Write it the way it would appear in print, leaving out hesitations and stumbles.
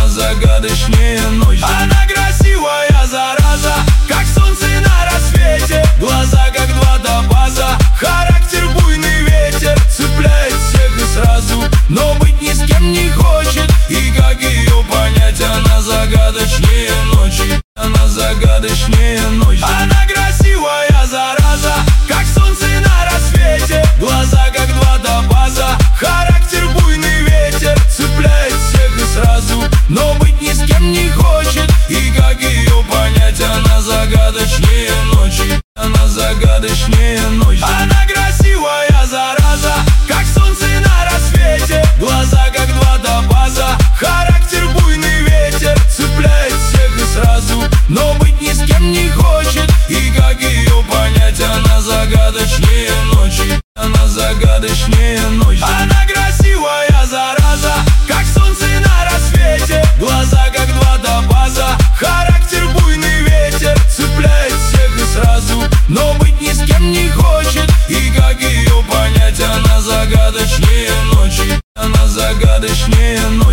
загадочнее ночи. Она красивая зараза, как солнце на рассвете. Глаза как два топаза, характер буйный ветер. Цепляет всех и сразу, но быть ни с кем не хочет. И как ее понять, она загадочнее ночи. Она загадочнее ночи. Она красивая зараза, как солнце на рассвете. Глаза как два топаза, характер буйный ветер. Цепляет всех и сразу, но быть ни с кем не хочет. И как ее понять, она загадочнее ночи. Она загадочнее ночи. Она красивая зараза, как солнце на рассвете. Глаза как два топаза, характер буйный ветер. Цепляет всех и сразу, но быть ни с кем не хочет. И как ее понять, она загадочнее ночи. Она загадочнее ночи. Она красивая зараза, как солнце на рассвете. Глаза как два топаза, характер буйный ветер. Цепляет всех и сразу, но быть ни с кем не хочет. И как ее понять, она загадочнее ночи. Она загадочнее ночи.